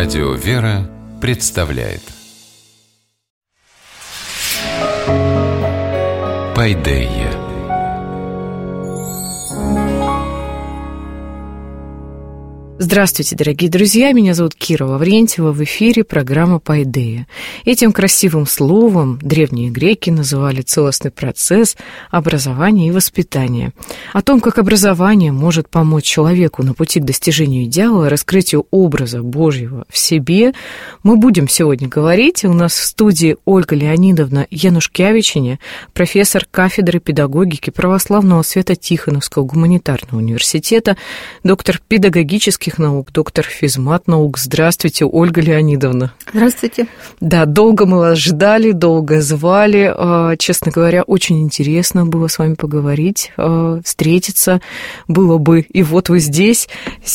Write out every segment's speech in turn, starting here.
Радио «Вера» представляет Пайдея. Здравствуйте, дорогие друзья, меня зовут Кира Лаврентьева, в эфире программа «Пайдея». Этим красивым словом древние греки называли целостный процесс образования и воспитания. О том, как образование может помочь человеку на пути к достижению идеала, раскрытию образа Божьего в себе, мы будем сегодня говорить. У нас в студии Ольга Леонидовна Янушкевичене, профессор кафедры педагогики Православного Свято-Тихоновского гуманитарного университета, доктор педагогических наук, доктор физмат-наук. Здравствуйте, Ольга Леонидовна. Здравствуйте. Да, долго мы вас ждали, долго звали. Честно говоря, очень интересно было с вами поговорить, встретиться было бы. И вот вы здесь.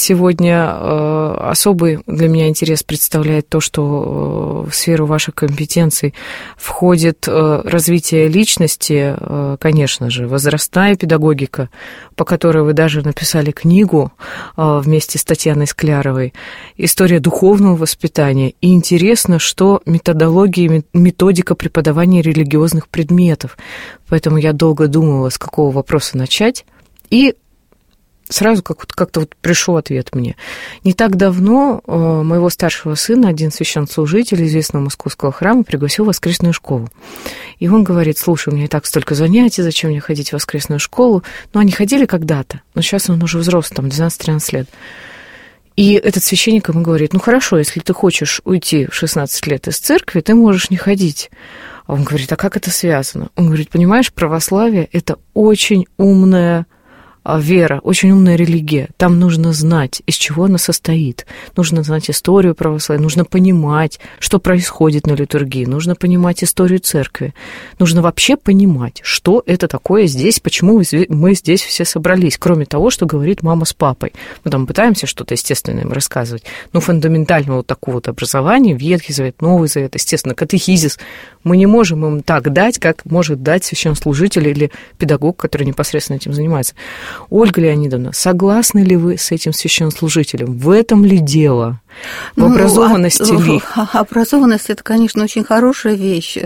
Сегодня особый для меня интерес представляет то, что в сферу ваших компетенций входит развитие личности, конечно же, возрастная педагогика, по которой вы даже написали книгу вместе с Татьяной Скляровой, история духовного воспитания. И интересно, что методология и методика преподавания религиозных предметов. Поэтому я долго думала, с какого вопроса начать, и сразу как-то вот пришел ответ мне. Не так давно моего старшего сына один священнослужитель известного московского храма пригласил в воскресную школу. И он говорит: слушай, у меня и так столько занятий, зачем мне ходить в воскресную школу? Ну, они ходили когда-то, но сейчас он уже взрослый, там, 12-13 лет. И этот священник ему говорит: ну, хорошо, если ты хочешь уйти в 16 лет из церкви, ты можешь не ходить. А он говорит: а как это связано? Он говорит: понимаешь, православие – это очень умная вера, очень умная религия. Там нужно знать, из чего она состоит. Нужно знать историю православия, нужно понимать, что происходит на литургии, нужно понимать историю церкви. Нужно вообще понимать, что это такое здесь, почему мы здесь все собрались, кроме того, что говорит мама с папой. Мы там пытаемся что-то, естественно, им рассказывать. Но фундаментального вот такого вот образования, Ветхий Завет, Новый Завет, естественно, катехизис, мы не можем им так дать, как может дать священнослужитель или педагог, который непосредственно этим занимается. Ольга Леонидовна, согласны ли вы с этим священнослужителем? В этом ли дело? В образованности ли? Образованность – это, конечно, очень хорошая вещь.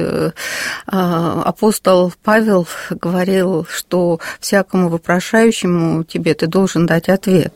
Апостол Павел говорил, что всякому вопрошающему тебе ты должен дать ответ.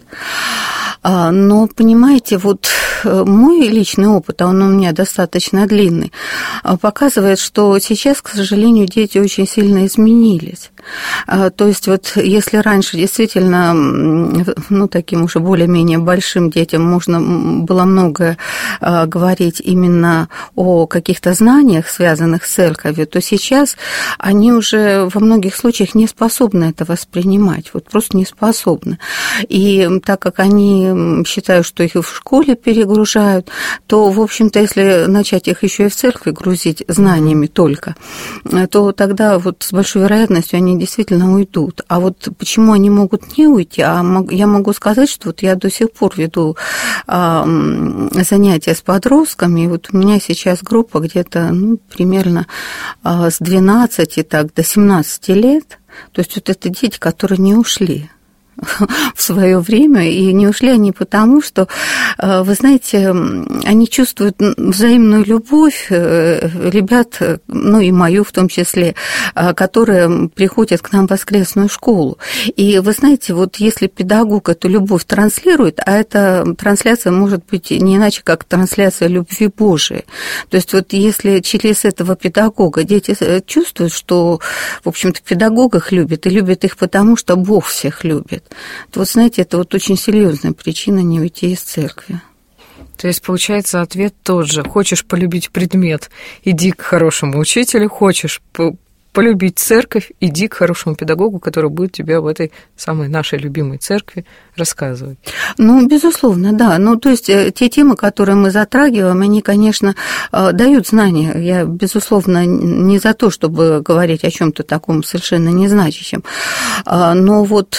Но, понимаете, вот мой личный опыт, он у меня достаточно длинный, показывает, что сейчас, к сожалению, дети очень сильно изменились. То есть вот если раньше действительно, ну, таким уже более-менее большим детям можно было многое говорить именно о каких-то знаниях, связанных с церковью, то сейчас они уже во многих случаях не способны это воспринимать, вот просто не способны. И так как они считают, что их и в школе перегружают, то, в общем-то, если начать их еще и в церкви грузить знаниями только, то тогда вот с большой вероятностью они действительно уйдут. А вот почему они могут не уйти? Я могу сказать, что вот я до сих пор веду занятия с подростками, и вот у меня сейчас группа где-то примерно с 12 до 17 лет, то есть вот это дети, которые не ушли в свое время, и не ушли они потому, что, вы знаете, они чувствуют взаимную любовь ребят, ну и мою в том числе, которые приходят к нам в воскресную школу. И вы знаете, вот если педагог эту любовь транслирует, а эта трансляция может быть не иначе, как трансляция любви Божией. То есть вот если через этого педагога дети чувствуют, что, в общем-то, педагог их любит, и любит их потому, что Бог всех любит, то вот, знаете, это вот очень серьезная причина не уйти из церкви. То есть, получается, ответ тот же. Хочешь полюбить предмет, иди к хорошему учителю, хочешь полюбить церковь, иди к хорошему педагогу, который будет тебя в этой самой нашей любимой церкви рассказывать. Ну, безусловно, да. Ну, то есть те темы, которые мы затрагиваем, они, конечно, дают знания. Я, безусловно, не за то, чтобы говорить о чем-то таком совершенно незначащем. Но вот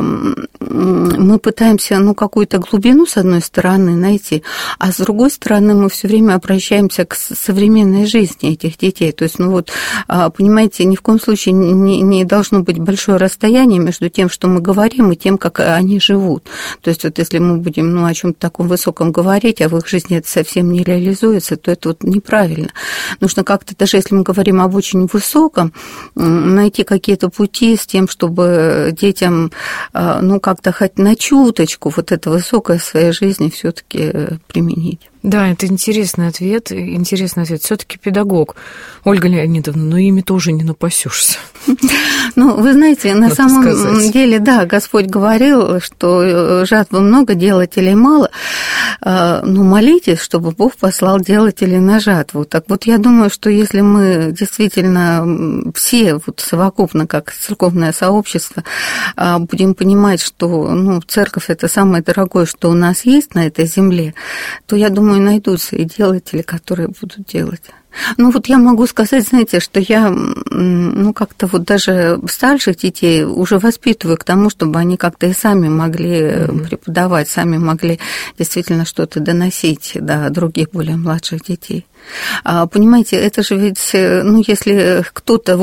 мы пытаемся, какую-то глубину, с одной стороны, найти, а с другой стороны, мы все время обращаемся к современной жизни этих детей. То есть, понимаете, понимаете, ни в коем случае не должно быть большое расстояние между тем, что мы говорим, и тем, как они живут. То есть вот если мы будем о чем-то таком высоком говорить, а в их жизни это совсем не реализуется, то это вот неправильно. Нужно как-то, даже если мы говорим об очень высоком, найти какие-то пути с тем, чтобы детям, как-то хоть на чуточку вот это высокое в своей жизни все-таки применить. Да, это интересный ответ. Все-таки педагог, Ольга Леонидовна, но ими тоже не напасешься. Вы знаете, на самом деле, да, Господь говорил, что жатвы много, делателей мало. Молитесь, чтобы Бог послал делателей на жатву. Так вот, я думаю, что если мы действительно все совокупно, как церковное сообщество, будем понимать, что церковь – это самое дорогое, что у нас есть на этой земле, то, я думаю, найдутся и делатели, которые будут делать. Я могу сказать, знаете, что я, как-то даже старших детей уже воспитываю к тому, чтобы они как-то и сами могли преподавать, сами могли действительно что-то доносить до других более младших детей. Понимаете, это же ведь, если кто-то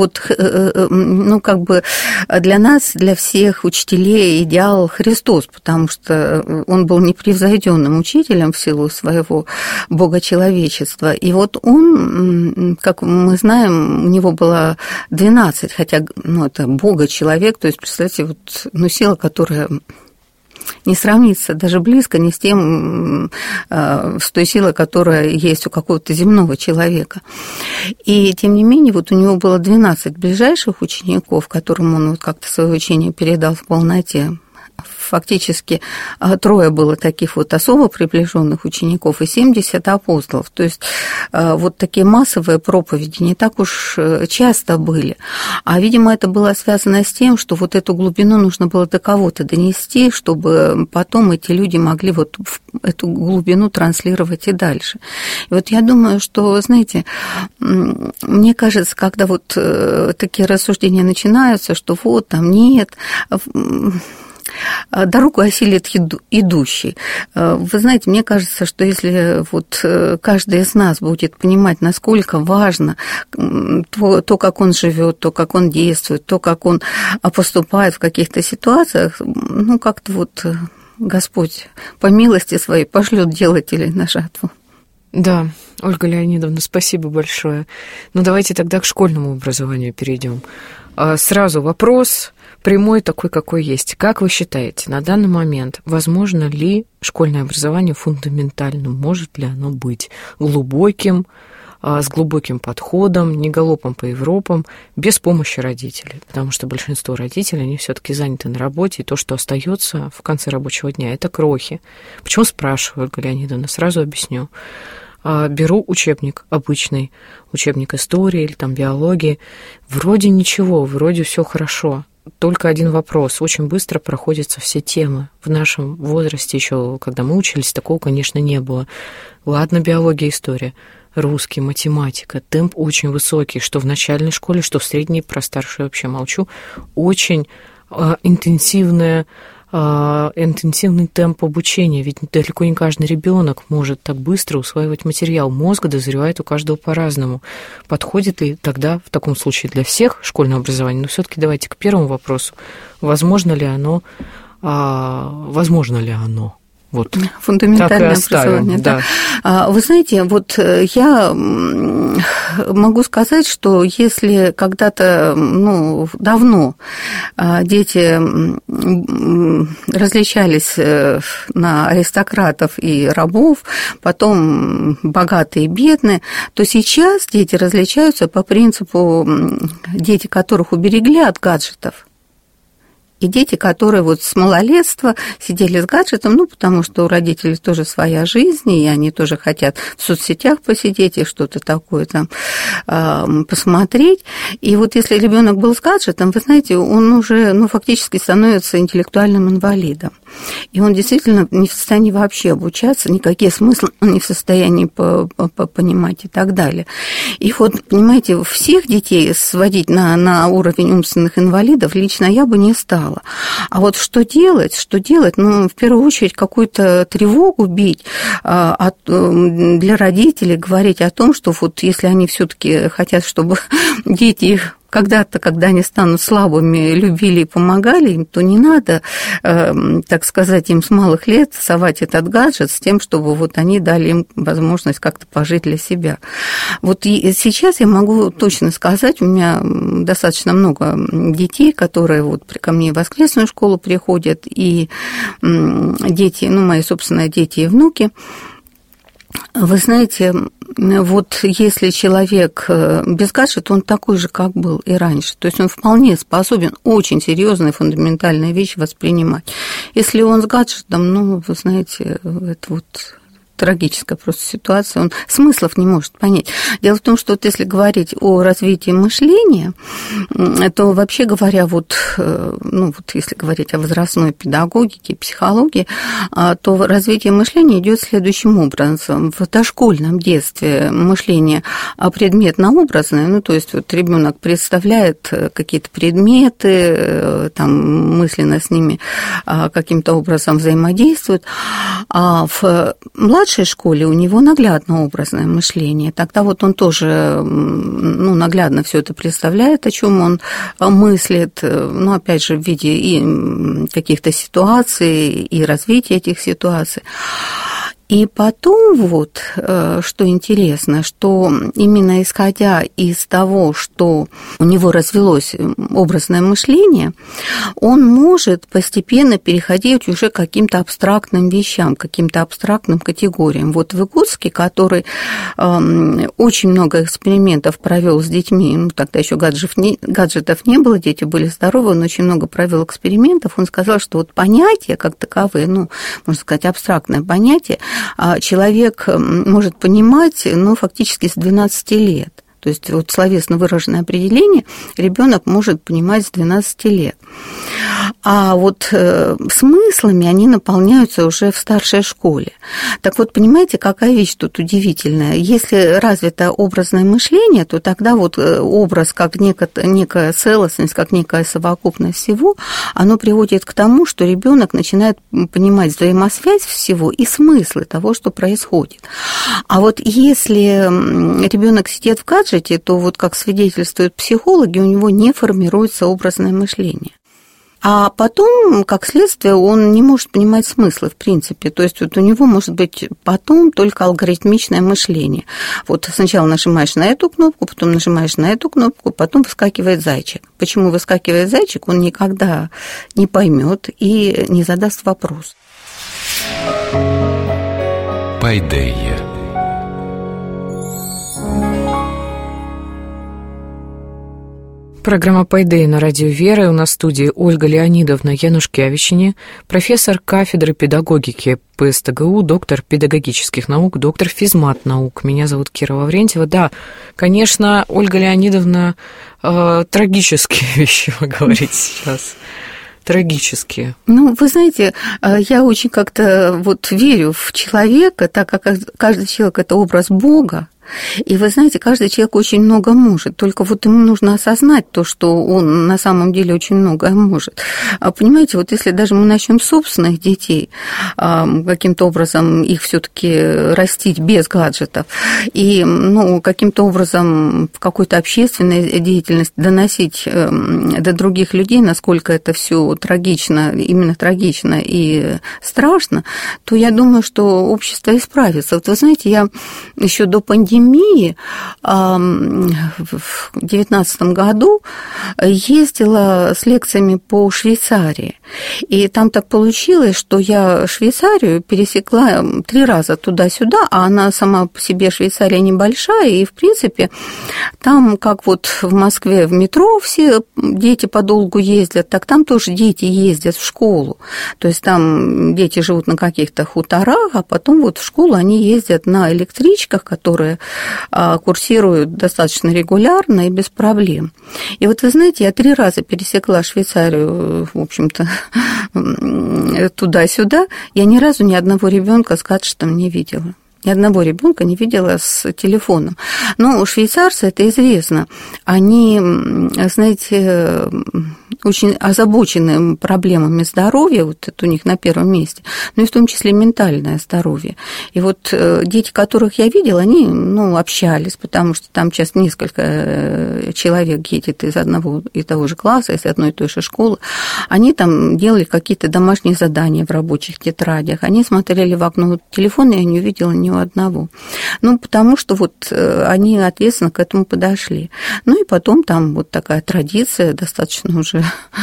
для нас, для всех учителей идеал Христос, потому что он был непревзойденным учителем в силу своего богочеловечества. И вот он, как мы знаем, у него было 12, хотя, это богочеловек, то есть, представьте, сила, которая не сравнится даже близко ни с тем, с той силой, которая есть у какого-то земного человека. И, тем не менее, у него было 12 ближайших учеников, которым он как-то свое учение передал в полноте. Фактически 3 было таких особо приближенных учеников и 70 апостолов. То есть такие массовые проповеди не так уж часто были. А, видимо, это было связано с тем, что эту глубину нужно было до кого-то донести, чтобы потом эти люди могли эту глубину транслировать и дальше. И я думаю, что, знаете, мне кажется, когда такие рассуждения начинаются, что там нет, дорогу осилит идущий. Вы знаете, мне кажется, что если каждый из нас будет понимать, насколько важно то, как он живет, то, как он действует, то, как он поступает в каких-то ситуациях, как-то Господь по милости своей пошлет делателей на жатву. Да, Ольга Леонидовна, спасибо большое. Давайте тогда к школьному образованию перейдем. Сразу вопрос прямой такой, какой есть. Как вы считаете, на данный момент возможно ли школьное образование фундаментальным? Может ли оно быть глубоким, с глубоким подходом, не галопом по Европам, без помощи родителей? Потому что большинство родителей, они все-таки заняты на работе, и то, что остается в конце рабочего дня, это крохи. Почему спрашиваю, Ольга Леонидовна? Сразу объясню. Беру учебник обычный, учебник истории или биологии. Вроде ничего, вроде все хорошо. Только один вопрос. Очень быстро проходятся все темы. В нашем возрасте еще, когда мы учились, такого, конечно, не было. Ладно, биология, история. Русский, математика. Темп очень высокий, что в начальной школе, что в средней, про старшую вообще молчу. Очень интенсивный темп обучения, ведь далеко не каждый ребенок может так быстро усваивать материал. Мозг дозревает у каждого по-разному. Подходит ли тогда в таком случае для всех школьное образование? Но все-таки давайте к первому вопросу. Возможно ли оно? Фундаментальное образование. Да. Вы знаете, я могу сказать, что если когда-то, давно дети различались на аристократов и рабов, потом богатые и бедные, то сейчас дети различаются по принципу дети, которых уберегли от гаджетов. И дети, которые с малолетства сидели с гаджетом, потому что у родителей тоже своя жизнь, и они тоже хотят в соцсетях посидеть и что-то такое посмотреть. И если ребенок был с гаджетом, вы знаете, он уже фактически становится интеллектуальным инвалидом. И он действительно не в состоянии вообще обучаться, никакие смыслы он не в состоянии понимать и так далее. И понимаете, всех детей сводить на уровень умственных инвалидов лично я бы не стала. А что делать? В первую очередь, какую-то тревогу бить для родителей, говорить о том, что если они все-таки хотят, чтобы дети их когда-то, когда они станут слабыми, любили и помогали им, то не надо, так сказать, им с малых лет совать этот гаджет с тем, чтобы вот они дали им возможность как-то пожить для себя. Вот и сейчас я могу точно сказать, у меня достаточно много детей, которые вот ко мне в воскресную школу приходят, и дети, мои собственные дети и внуки. Вы знаете, вот если человек без гаджета, он такой же, как был и раньше. То есть он вполне способен очень серьезные фундаментальные вещи воспринимать. Если он с гаджетом, вы знаете, это вот трагическая просто ситуация, он смыслов не может понять. Дело в том, что вот если говорить о развитии мышления, то вообще говоря, вот если говорить о возрастной педагогике и психологии, то развитие мышления идет следующим образом. В дошкольном детстве мышление предметно-образное, то есть вот ребенок представляет какие-то предметы, там мысленно с ними каким-то образом взаимодействует, а в младшей школе у него наглядно-образное мышление. Тогда вот он тоже наглядно все это представляет, о чем он мыслит, опять же, в виде и каких-то ситуаций, и развития этих ситуаций. И потом вот, что интересно, что именно исходя из того, что у него развилось образное мышление, он может постепенно переходить уже к каким-то абстрактным вещам, каким-то абстрактным категориям. Вот Выготский, который очень много экспериментов провел с детьми, тогда еще гаджетов не было, дети были здоровы, он очень много провел экспериментов, он сказал, что вот понятия как таковые, можно сказать, абстрактное понятие, человек может понимать, фактически с 12 лет. То есть вот словесно выраженное определение ребенок может понимать с 12 лет. А вот смыслами они наполняются уже в старшей школе. Так вот, понимаете, какая вещь тут удивительная? Если развито образное мышление, то тогда вот образ как некая целостность, как некая совокупность всего, оно приводит к тому, что ребенок начинает понимать взаимосвязь всего и смыслы того, что происходит. А вот если ребенок сидит в гаджете, то вот как свидетельствуют психологи, у него не формируется образное мышление. А потом, как следствие, он не может понимать смыслы, в принципе. То есть вот у него может быть потом только алгоритмичное мышление. Вот сначала нажимаешь на эту кнопку, потом нажимаешь на эту кнопку, потом выскакивает зайчик. Почему выскакивает зайчик, он никогда не поймет и не задаст вопрос. Пайдея. Программа «Пайдея» на радио «Вера». У нас в студии Ольга Леонидовна Янушкевичене, профессор кафедры педагогики ПСТГУ, доктор педагогических наук, доктор физмат-наук. Меня зовут Кира Лаврентьева. Да, конечно, Ольга Леонидовна, трагические вещи вы говорите сейчас. Трагические. Вы знаете, я очень как-то верю в человека, так как каждый человек – это образ Бога. И вы знаете, каждый человек очень много может, только вот ему нужно осознать то, что он на самом деле очень многое может. Понимаете, вот если даже мы начнем с собственных детей, каким-то образом их все-таки растить без гаджетов, и каким-то образом в какой-то общественной деятельности доносить до других людей, насколько это все трагично, именно трагично и страшно, то я думаю, что общество исправится. Вот вы знаете, я еще до пандемии в 2019 году ездила с лекциями по Швейцарии. И там так получилось, что я Швейцарию пересекла 3 раза туда-сюда, а она сама по себе, Швейцария, небольшая, и, в принципе, там, как вот в Москве в метро все дети подолгу ездят, так там тоже дети ездят в школу. То есть там дети живут на каких-то хуторах, а потом вот в школу они ездят на электричках, которые курсируют достаточно регулярно и без проблем. И вот вы знаете, я 3 раза пересекла Швейцарию, в общем-то, туда-сюда, я ни разу ни одного ребенка с гаджетом не видела. Ни одного ребенка не видела с телефоном. Но швейцарцы, это известно, они, знаете, очень озабочены проблемами здоровья, вот это у них на первом месте, но и в том числе ментальное здоровье. И вот дети, которых я видела, они, общались, потому что там часто несколько человек едет из одного и того же класса, из одной и той же школы. Они там делали какие-то домашние задания в рабочих тетрадях, они смотрели в окно телефона, и я не увидела ни у одного. Потому что вот они ответственно к этому подошли. И потом там вот такая традиция, достаточно уже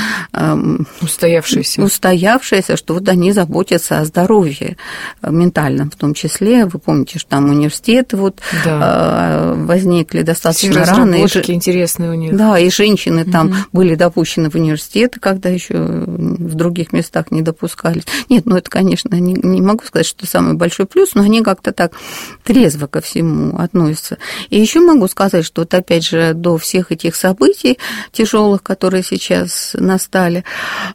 устоявшаяся, что вот они заботятся о здоровье ментальном в том числе. Вы помните, что там университеты возникли достаточно рано. Разработки интересные у них. Да, и женщины там были допущены в университеты, когда еще в других местах не допускались. Нет, это, конечно, не могу сказать, что самый большой плюс, но они как-то так трезво ко всему относятся. И еще могу сказать, что вот опять же до всех этих событий тяжелых, которые сейчас настали,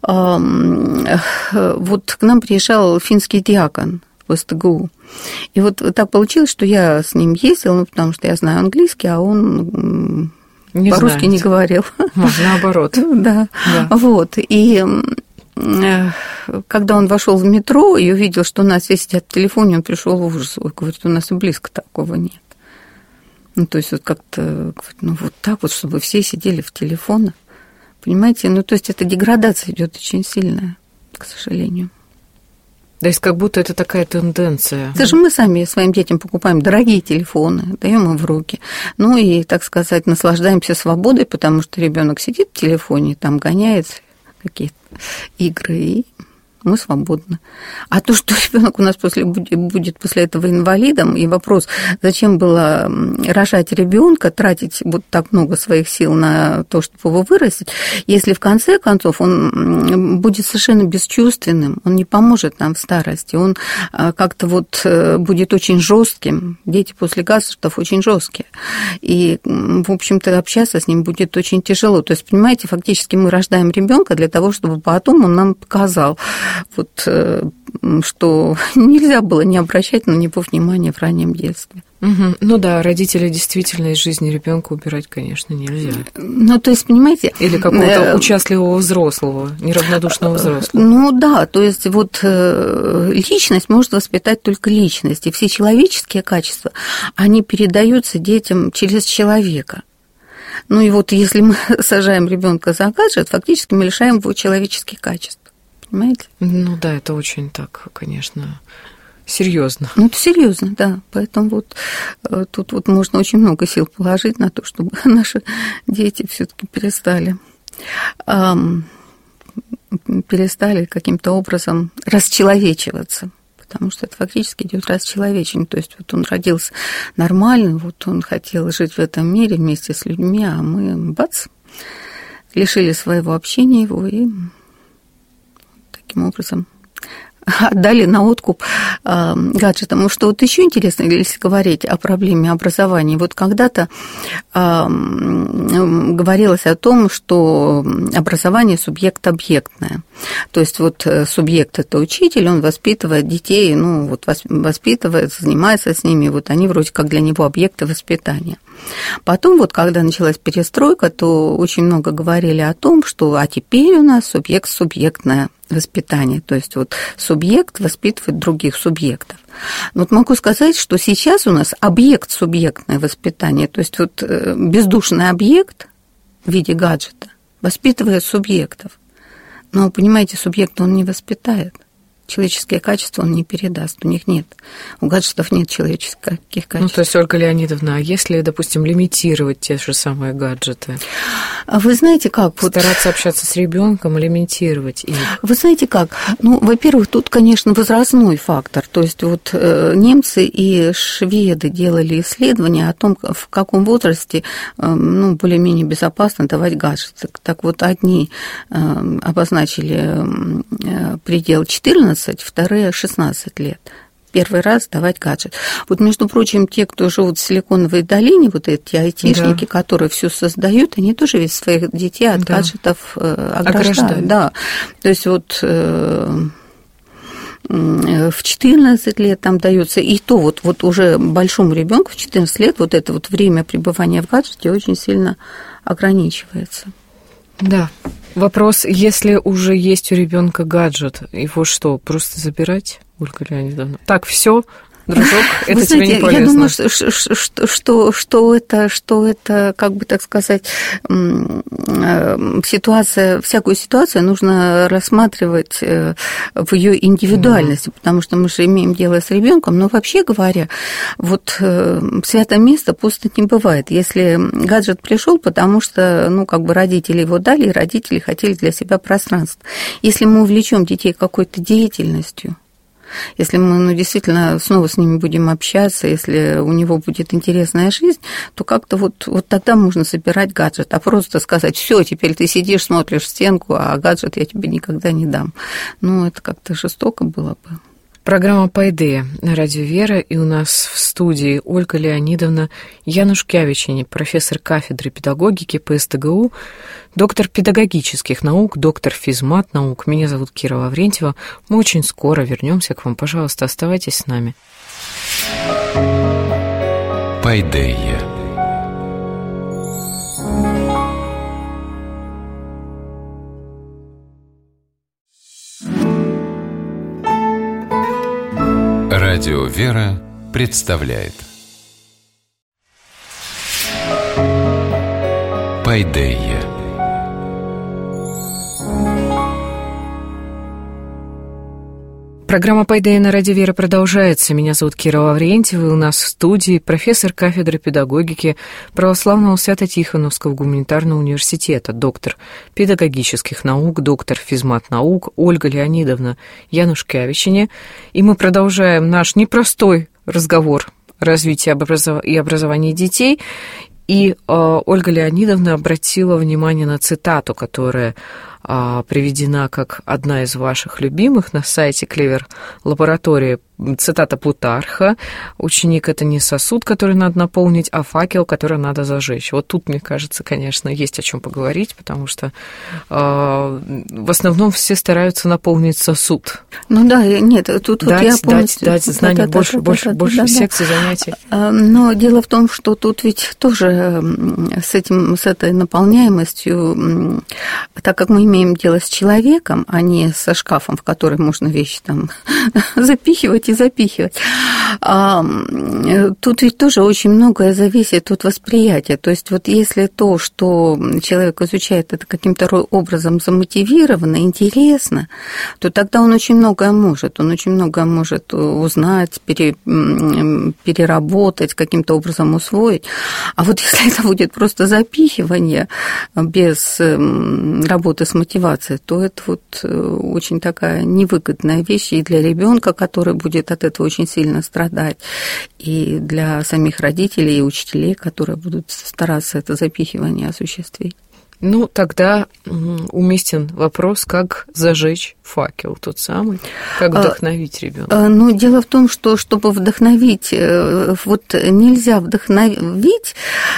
вот к нам приезжал финский диакон в СТГУ. И вот так получилось, что я с ним ездила, потому что я знаю английский, а он по-русски не говорил. Наоборот. Да. Вот. И когда он вошел в метро и увидел, что у нас все сидят в телефоне, он пришел в ужас. Ой, говорит, у нас и близко такого нет. То есть вот как-то, вот так вот, чтобы все сидели в телефонах. Понимаете? То есть эта деградация идет очень сильная, к сожалению. То есть как будто это такая тенденция. Это же мы сами своим детям покупаем дорогие телефоны, даем им в руки. И, так сказать, наслаждаемся свободой, потому что ребенок сидит в телефоне, там гоняет какие-то игры, и мы свободны. А то, что ребенок у нас будет после этого инвалидом, и вопрос, зачем было рожать ребенка, тратить вот так много своих сил на то, чтобы его вырастить, если в конце концов он будет совершенно бесчувственным, он не поможет нам в старости, он как-то вот будет очень жестким. Дети после гаджетов очень жесткие. И, в общем-то, общаться с ним будет очень тяжело. То есть, понимаете, фактически мы рождаем ребенка для того, чтобы потом он нам показал, вот, что нельзя было не обращать на него внимания в раннем детстве. Родители действительно из жизни ребенка убирать, конечно, нельзя. То есть, понимаете... Или какого-то участливого взрослого, неравнодушного взрослого. То есть вот личность может воспитать только личность, и все человеческие качества, они передаются детям через человека. И вот если мы сажаем ребенка за гаджет, фактически мы лишаем его человеческих качеств. Понимаете? Это очень так, конечно, серьезно. Это серьезно, да. Поэтому вот тут вот можно очень много сил положить на то, чтобы наши дети все-таки перестали каким-то образом расчеловечиваться. Потому что это фактически идет расчеловечение. То есть вот он родился нормальным, вот он хотел жить в этом мире вместе с людьми, а мы, бац, лишили своего общения его и таким образом отдали на откуп гаджетам. Что вот еще интересно, если говорить о проблеме образования, вот когда-то говорилось о том, что образование субъект-объектное. То есть вот субъект – это учитель, он воспитывает детей, воспитывает, занимается с ними, вот они вроде как для него объекты воспитания. Потом вот, когда началась перестройка, то очень много говорили о том, что теперь у нас субъект-субъектное воспитание, то есть вот субъект воспитывает других субъектов. Вот могу сказать, что сейчас у нас объект-субъектное воспитание, то есть вот бездушный объект в виде гаджета воспитывает субъектов. Но, понимаете, субъекта он не воспитает. Человеческие качества он не передаст, у них нет. У гаджетов нет человеческих качеств. То есть, Ольга Леонидовна, а если, допустим, лимитировать те же самые гаджеты? Вы знаете как? Стараться общаться с ребенком, лимитировать их? Вы знаете как? Во-первых, тут, конечно, возрастной фактор. То есть вот немцы и шведы делали исследования о том, в каком возрасте более-менее безопасно давать гаджеты. Так вот, одни обозначили предел 14, вторые 16 лет. Первый раз давать гаджет. Вот, между прочим, те, кто живут в Силиконовой долине, вот эти айтишники, которые все создают, они тоже ведь своих детей от гаджетов ограждают. Да. То есть вот в 14 лет там дается, и то вот уже большому ребенку в 14 лет вот это вот время пребывания в гаджете очень сильно ограничивается. Да. Вопрос, если уже есть у ребенка гаджет, его что, просто забирать, Ольга Леонидовна? Так, все. Дружок, это тебе не полезно. Я думаю, что это, как бы так сказать, всякую ситуацию нужно рассматривать в ее индивидуальности, потому что мы же имеем дело с ребенком. Но вообще говоря, вот святое место пусто не бывает. Если гаджет пришел, потому что, родители его дали, и родители хотели для себя пространство. Если мы увлечем детей какой-то деятельностью, если мы действительно снова с ними будем общаться, если у него будет интересная жизнь, то как-то вот тогда можно собирать гаджет. А просто сказать: все, теперь ты сидишь, смотришь в стенку, а гаджет я тебе никогда не дам. Это как-то жестоко было бы. Программа «Пайдея» на радио «Вера», и у нас в студии Ольга Леонидовна Янушкевичене, профессор кафедры педагогики по СТГУ, доктор педагогических наук, доктор физмат-наук. Меня зовут Кира Лаврентьева. Мы очень скоро вернемся к вам. Пожалуйста, оставайтесь с нами. «Пайдея». Радио «Вера» представляет «Пайдея». Программа «Пайдея» на радио «Вера» продолжается. Меня зовут Кира Лаврентьева, и у нас в студии профессор кафедры педагогики Православного Свято-Тихоновского гуманитарного университета, доктор педагогических наук, доктор физмат-наук Ольга Леонидовна Янушкевичене. И мы продолжаем наш непростой разговор о развитии и образовании детей. И Ольга Леонидовна обратила внимание на цитату, которая приведена как одна из ваших любимых на сайте Клевер Лаборатории. Цитата Плутарха: «Ученик – это не сосуд, который надо наполнить, а факел, который надо зажечь». Вот тут, мне кажется, конечно, есть о чем поговорить, потому что в основном все стараются наполнить сосуд. Тут я полностью... Дать знаний, больше секций, занятий. Но дело в том, что тут ведь тоже с этой наполняемостью, так как мы имеем дело с человеком, а не со шкафом, в который можно вещи там запихивать и запихивать. Тут ведь тоже очень многое зависит от восприятия. То есть вот если то, что человек изучает, это каким-то образом замотивировано, интересно, то тогда он очень многое может. Он очень многое может узнать, переработать, каким-то образом усвоить. А вот если это будет просто запихивание без работы с мотивацией, то это вот очень такая невыгодная вещь и для ребенка, который будет от этого очень сильно страдать, и для самих родителей и учителей, которые будут стараться это запихивание осуществить. Тогда уместен вопрос, как зажечь факел тот самый, как вдохновить ребенка. Дело в том, что чтобы вдохновить, нельзя вдохновить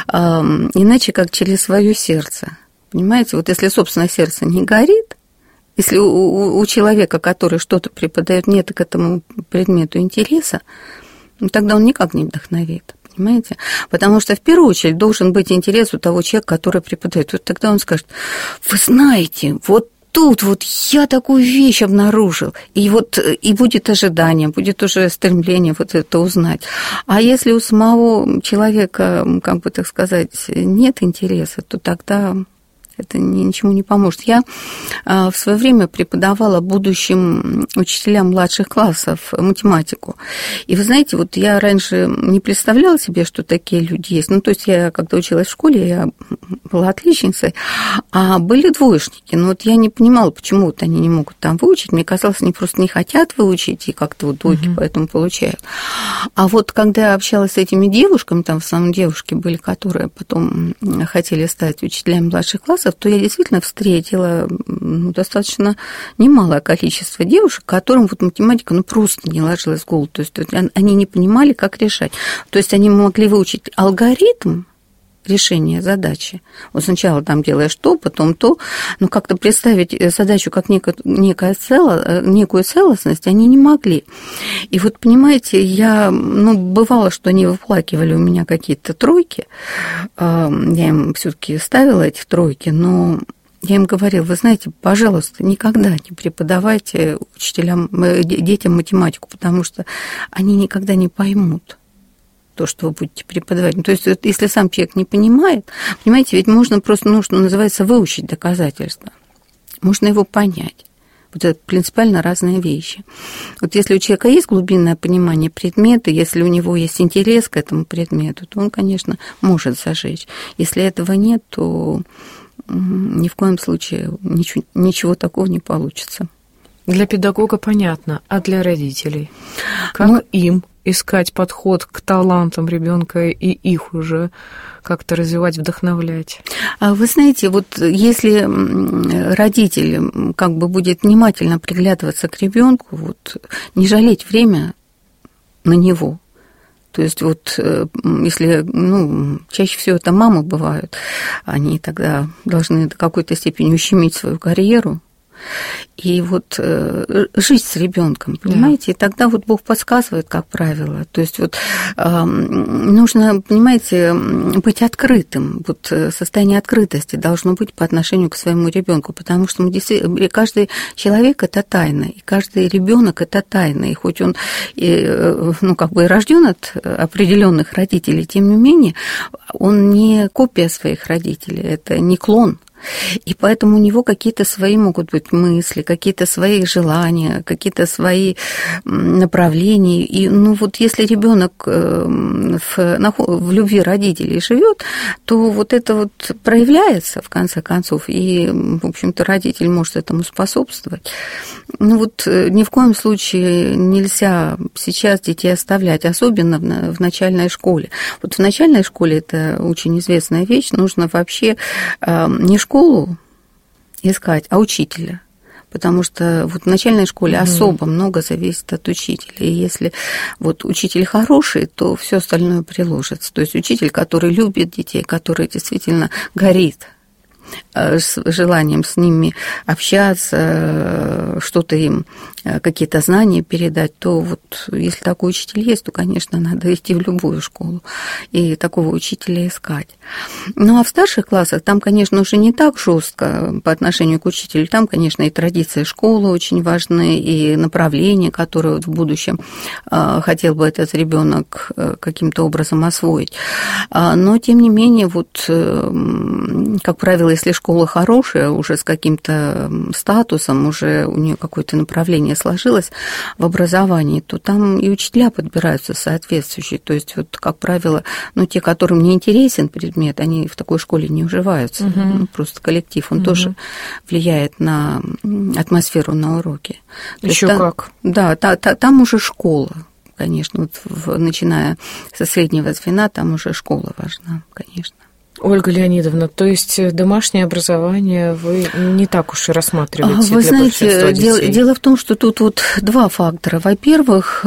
иначе, как через свое сердце. Понимаете, вот если собственное сердце не горит, если у человека, который что-то преподает, нет к этому предмету интереса, тогда он никак не вдохновит, понимаете? Потому что в первую очередь должен быть интерес у того человека, который преподает. Вот тогда он скажет: вы знаете, вот тут вот я такую вещь обнаружил, и будет ожидание, будет уже стремление вот это узнать. А если у самого человека, как бы так сказать, нет интереса, то тогда это ничему не поможет. Я в свое время преподавала будущим учителям младших классов математику. И вы знаете, вот я раньше не представляла себе, что такие люди есть. То есть я, когда училась в школе, я была отличницей, а были двоечники. Но вот я не понимала, почему вот они не могут там выучить. Мне казалось, они просто не хотят выучить, и как-то вот двойки поэтому получают. А вот когда я общалась с этими девушками, там в основном девушки были, которые потом хотели стать учителями младших классов, то я действительно встретила достаточно немалое количество девушек, которым вот математика просто не ложилась в голову. То есть они не понимали, как решать. То есть они могли выучить алгоритм решения задачи. Вот сначала там делаешь то, потом то, но как-то представить задачу как некую целостность они не могли. И вот, понимаете, бывало, что они выплакивали у меня какие-то тройки, я им все-таки ставила эти тройки, но Я им говорила, вы знаете, пожалуйста, никогда не преподавайте детям математику, потому что они никогда не поймут то, что вы будете преподавать. То есть, если сам человек не понимает, понимаете, ведь можно просто, что называется, выучить доказательства. Можно его понять. Вот это принципиально разные вещи. Вот если у человека есть глубинное понимание предмета, если у него есть интерес к этому предмету, то он, конечно, может зажечь. Если этого нет, то ни в коем случае ничего такого не получится. Для педагога понятно, а для родителей? Как им искать подход к талантам ребенка и их уже как-то развивать, вдохновлять? Вы знаете, вот если родитель как бы будет внимательно приглядываться к ребенку, вот, не жалеть время на него. То есть вот если, чаще всего это мамы бывают, они тогда должны до какой-то степени ущемить свою карьеру и вот жить с ребенком, понимаете, и тогда вот Бог подсказывает, как правило. То есть вот нужно, понимаете, быть открытым. Вот состояние открытости должно быть по отношению к своему ребенку, потому что мы действительно, каждый человек – это тайна, и каждый ребенок – это тайна, и хоть он, как бы и рожден от определенных родителей, тем не менее, он не копия своих родителей, это не клон. И поэтому у него какие-то свои могут быть мысли, какие-то свои желания, какие-то свои направления. И вот если ребенок в любви родителей живет, то вот это вот проявляется в конце концов, и, в общем-то, родитель может этому способствовать. Ни в коем случае нельзя сейчас детей оставлять, особенно в начальной школе. Вот в начальной школе это очень известная вещь, нужно вообще не школу искать, а учителя. Потому что вот в начальной школе особо много зависит от учителя. И если вот учитель хороший, то все остальное приложится. То есть учитель, который любит детей, который действительно горит с желанием с ними общаться, что-то им, какие-то знания передать, то вот если такой учитель есть, то, конечно, надо идти в любую школу и такого учителя искать. А в старших классах там, конечно, уже не так жестко по отношению к учителю. Там, конечно, и традиции школы очень важны, и направления, которые вот в будущем хотел бы этот ребенок каким-то образом освоить. Но, тем не менее, вот, как правило, если школа хорошая, уже с каким-то статусом, уже у нее какое-то направление сложилось в образовании, то там и учителя подбираются соответствующие. То есть, вот, как правило, те, которым не интересен предмет, они в такой школе не уживаются. Просто коллектив, он тоже влияет на атмосферу на уроке. Еще как? Да, там уже школа. Конечно, начиная со среднего звена, там уже школа важна, конечно. Ольга Леонидовна, то есть домашнее образование вы не так уж и рассматриваете вы для знаете, большинства детей? Дело в том, что тут вот два фактора. Во-первых,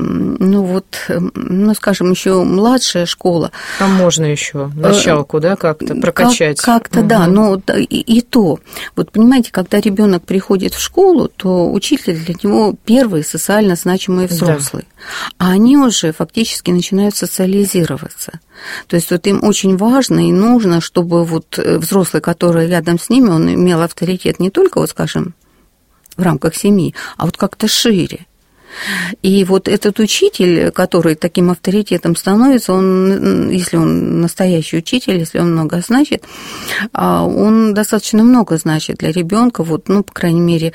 скажем, еще младшая школа. Там можно еще началку, да, как-то прокачать. Как-то, да, но и то. Вот понимаете, когда ребенок приходит в школу, то учитель для него первый социально значимый взрослый. Да. А они уже фактически начинают социализироваться. То есть вот им очень важно и нужно, чтобы вот взрослый, который рядом с ними, он имел авторитет не только, вот скажем, в рамках семьи, а вот как-то шире. И вот этот учитель, который таким авторитетом становится, он, если он настоящий учитель, если он много значит, он достаточно много значит для ребенка, вот, по крайней мере,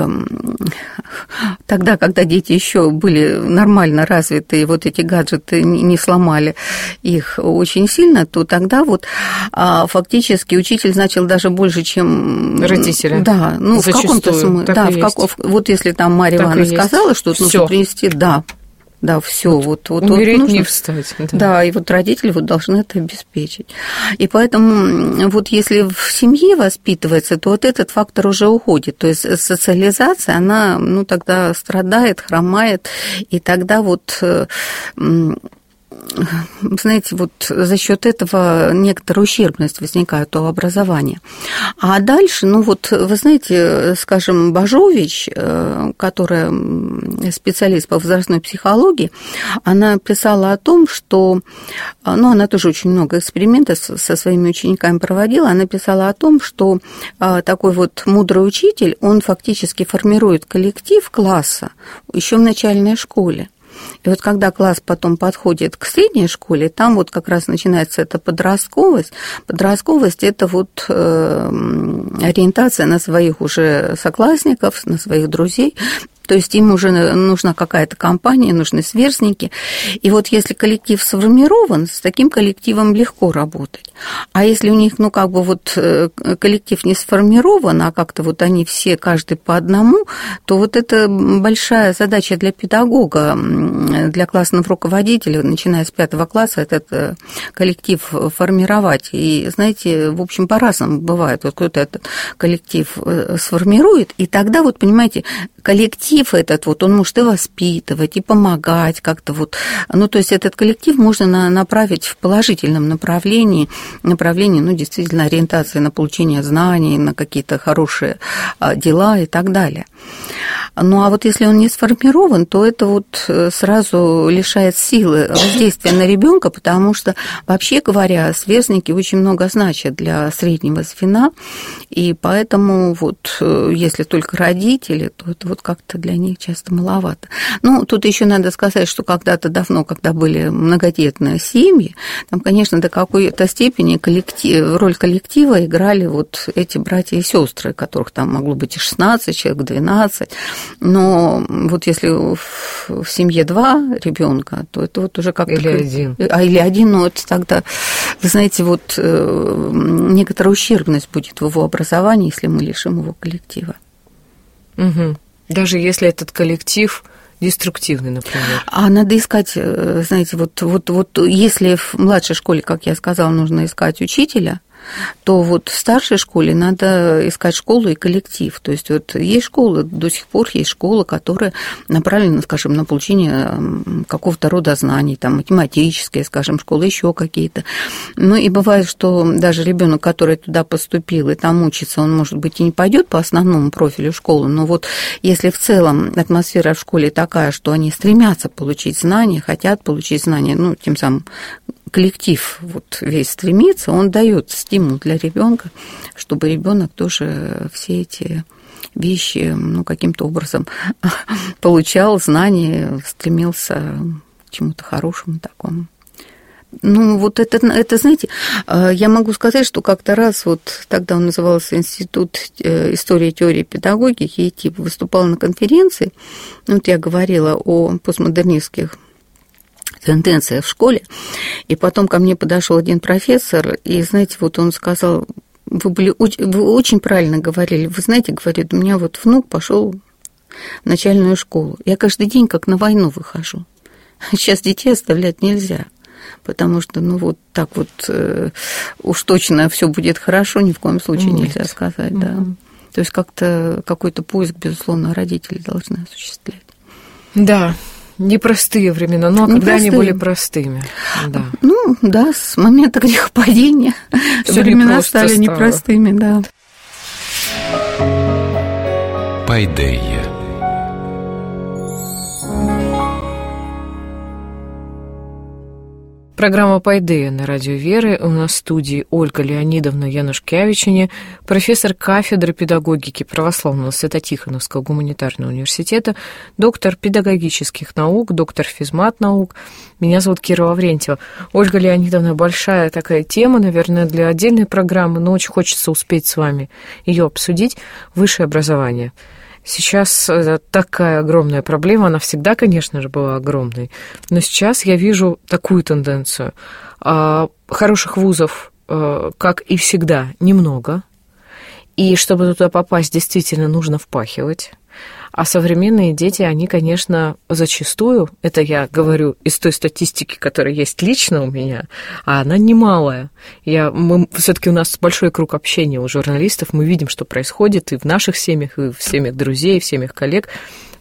тогда, когда дети еще были нормально развиты, и вот эти гаджеты не сломали их очень сильно, то тогда вот фактически учитель значил даже больше, чем родители. Да, в каком-то смысле. Да, вот если там Марья Ивановна сказала, что нужно принести, да, все. Вот умереть, нужно, не встать. Да, и вот родители вот должны это обеспечить. И поэтому вот если в семье воспитывается, то вот этот фактор уже уходит. То есть социализация, она, тогда страдает, хромает, и тогда вот знаете, вот за счет этого некоторая ущербность возникает у образования. А дальше, ну вот, вы знаете, скажем, Бажович, которая специалист по возрастной психологии, она писала о том, что, ну, она тоже очень много экспериментов со своими учениками проводила, она писала о том, что такой вот мудрый учитель, он фактически формирует коллектив класса еще в начальной школе. И вот когда класс потом подходит к средней школе, там вот как раз начинается эта подростковость. Подростковость – это вот ориентация на своих уже соклассников, на своих друзей. То есть им уже нужна какая-то компания, нужны сверстники. И вот если коллектив сформирован, с таким коллективом легко работать. А если у них, ну, как бы вот коллектив не сформирован, а как-то вот они все, каждый по одному, то вот это большая задача для педагога, для классного руководителя, начиная с 5 класса, этот коллектив формировать. И, знаете, в общем, по-разному бывает. Вот кто-то этот коллектив сформирует, и тогда, вот, понимаете, коллектив этот, вот, он может и воспитывать, и помогать как-то вот. Ну, то есть этот коллектив можно направить в положительном направлении, ну, действительно, ориентации на получение знаний, на какие-то хорошие дела и так далее. Ну, а вот если он не сформирован, то это вот сразу лишает силы воздействия на ребенка, потому что, вообще говоря, сверстники очень много значат для среднего звена, и поэтому вот если только родители, то это вот как-то для них часто маловато. Ну, тут еще надо сказать, что когда-то давно, когда были многодетные семьи, там, конечно, до какой-то степени роль коллектива играли вот эти братья и сестры, которых там могло быть и 16 человек, 12. Но вот если в семье 2 ребенка, то это вот уже как-то... Или один. Или один, но это тогда, вы знаете, вот некоторая ущербность будет в его образовании, если мы лишим его коллектива. Угу. Даже если этот коллектив деструктивный, например. А надо искать, знаете, вот если в младшей школе, как я сказала, нужно искать учителя, то вот в старшей школе надо искать школу и коллектив. То есть вот есть школа, до сих пор есть школа, которая направлена, скажем, на получение какого-то рода знаний, там математические, скажем, школы, еще какие-то. Ну и бывает, что даже ребенок, который туда поступил и там учится, он, может быть, и не пойдет по основному профилю школы, но вот если в целом атмосфера в школе такая, что они стремятся получить знания, хотят получить знания, ну, тем самым коллектив вот весь стремится, он дает стимул для ребенка, чтобы ребенок тоже все эти вещи, ну, каким-то образом получал знания, стремился к чему-то хорошему такому. Ну, вот это, знаете, я могу сказать, что как-то раз, вот тогда он назывался Институт истории и теории педагогики, и типа выступал на конференции, вот я говорила о постмодернистских тенденция в школе, и потом ко мне подошел один профессор, и, знаете, вот он сказал, вы очень правильно говорили, вы знаете, говорит, у меня вот внук пошел в начальную школу, я каждый день как на войну выхожу, сейчас детей оставлять нельзя, потому что, ну, вот так вот уж точно все будет хорошо, ни в коем случае нельзя сказать, да. То есть как-то какой-то поиск, безусловно, родители должны осуществлять. Да. Непростые времена, но когда они были простыми. Да. Ну, да, с момента грехопадения времена стали непростыми, да. Пайдея. Программа «Пайдея» на радио Веры. У нас в студии Ольга Леонидовна Янушкевичене, профессор кафедры педагогики Православного Свято-Тихоновского гуманитарного университета, доктор педагогических наук, доктор физмат-наук. Меня зовут Кира Лаврентьева. Ольга Леонидовна, большая такая тема, наверное, для отдельной программы, но очень хочется успеть с вами ее обсудить. Высшее образование. Сейчас такая огромная проблема, она всегда, конечно же, была огромной, но сейчас я вижу такую тенденцию. Хороших вузов, как и всегда, немного, и чтобы туда попасть, действительно нужно впахивать. А современные дети, они, конечно, зачастую, это я говорю из той статистики, которая есть лично у меня, а она немалая. Все-таки у нас большой круг общения у журналистов, мы видим, что происходит и в наших семьях, и в семьях друзей, и в семьях коллег.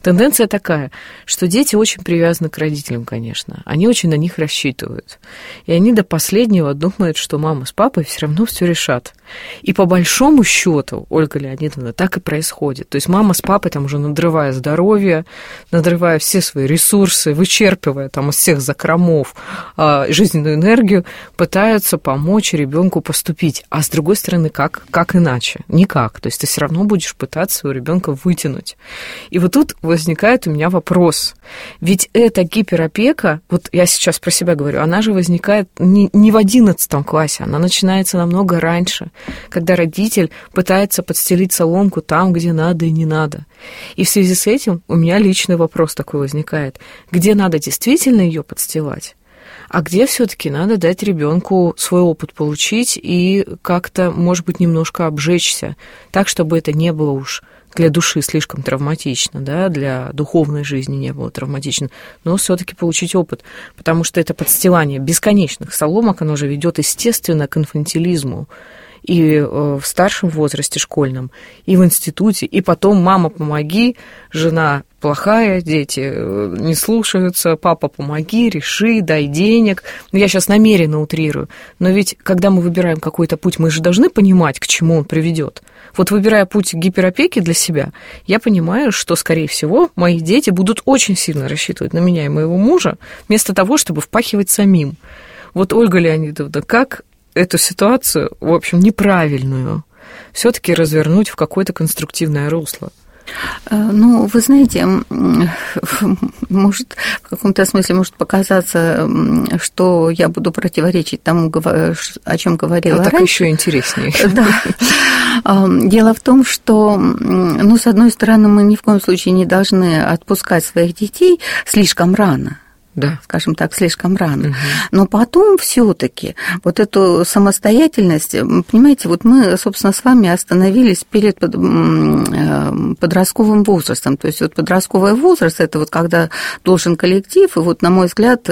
Тенденция такая, что дети очень привязаны к родителям, конечно. Они очень на них рассчитывают. И они до последнего думают, что мама с папой все равно все решат. И по большому счету, Ольга Леонидовна, так и происходит. То есть мама с папой, там уже надрывая здоровье, надрывая все свои ресурсы, вычерпывая там из всех закромов жизненную энергию, пытаются помочь ребенку поступить. А с другой стороны, как иначе? Никак. То есть ты все равно будешь пытаться своего ребенка вытянуть. И вот тут возникает у меня вопрос. Ведь эта гиперопека, вот я сейчас про себя говорю, она же возникает не в 11 классе, она начинается намного раньше, когда родитель пытается подстелить соломку там, где надо и не надо. И в связи с этим у меня личный вопрос такой возникает. Где надо действительно ее подстилать, а где все-таки надо дать ребенку свой опыт получить и как-то, может быть, немножко обжечься, так, чтобы это не было уж для души слишком травматично, да, для духовной жизни не было травматично, но все-таки получить опыт, потому что это подстилание бесконечных соломок, оно же ведет, естественно, к инфантилизму. И в старшем возрасте школьном, и в институте, и потом «мама, помоги», жена плохая, дети не слушаются, папа, помоги, реши, дай денег. Я сейчас намеренно утрирую, но ведь, когда мы выбираем какой-то путь, мы же должны понимать, к чему он приведет. Вот выбирая путь гиперопеки для себя, я понимаю, что, скорее всего, мои дети будут очень сильно рассчитывать на меня и моего мужа, вместо того, чтобы впахивать самим. Вот, Ольга Леонидовна, как эту ситуацию, в общем, неправильную, все-таки развернуть в какое-то конструктивное русло? Ну, вы знаете, может, в каком-то смысле может показаться, что я буду противоречить тому, о чем говорила раньше. Так еще интереснее. Да. Дело в том, что, ну, с одной стороны, мы ни в коем случае не должны отпускать своих детей слишком рано. Да. Скажем так, слишком рано. Угу. Но потом все-таки вот эту самостоятельность, понимаете, вот мы, собственно, с вами остановились перед подростковым возрастом. То есть вот подростковый возраст – это вот когда должен коллектив, и вот, на мой взгляд,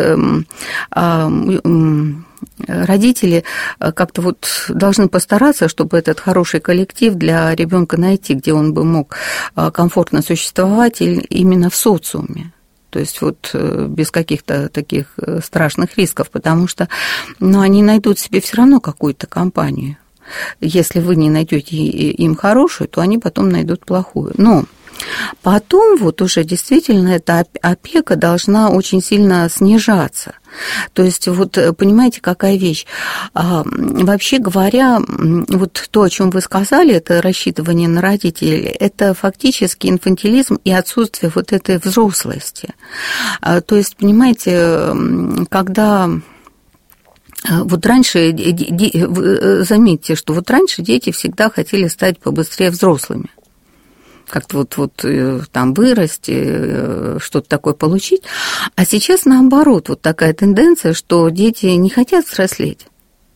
родители как-то вот должны постараться, чтобы этот хороший коллектив для ребенка найти, где он бы мог комфортно существовать именно в социуме. То есть вот без каких-то таких страшных рисков, потому что, ну, они найдут себе все равно какую-то компанию. Если вы не найдете им хорошую, то они потом найдут плохую. Но потом вот уже действительно эта опека должна очень сильно снижаться. То есть вот понимаете, какая вещь? Вообще говоря, вот то, о чем вы сказали, это рассчитывание на родителей, это фактически инфантилизм и отсутствие вот этой взрослости. То есть, понимаете, когда... Вот раньше, заметьте, что вот раньше дети всегда хотели стать побыстрее взрослыми. Как-то вот там вырасти, что-то такое получить. А сейчас, наоборот, вот такая тенденция, что дети не хотят взрослеть.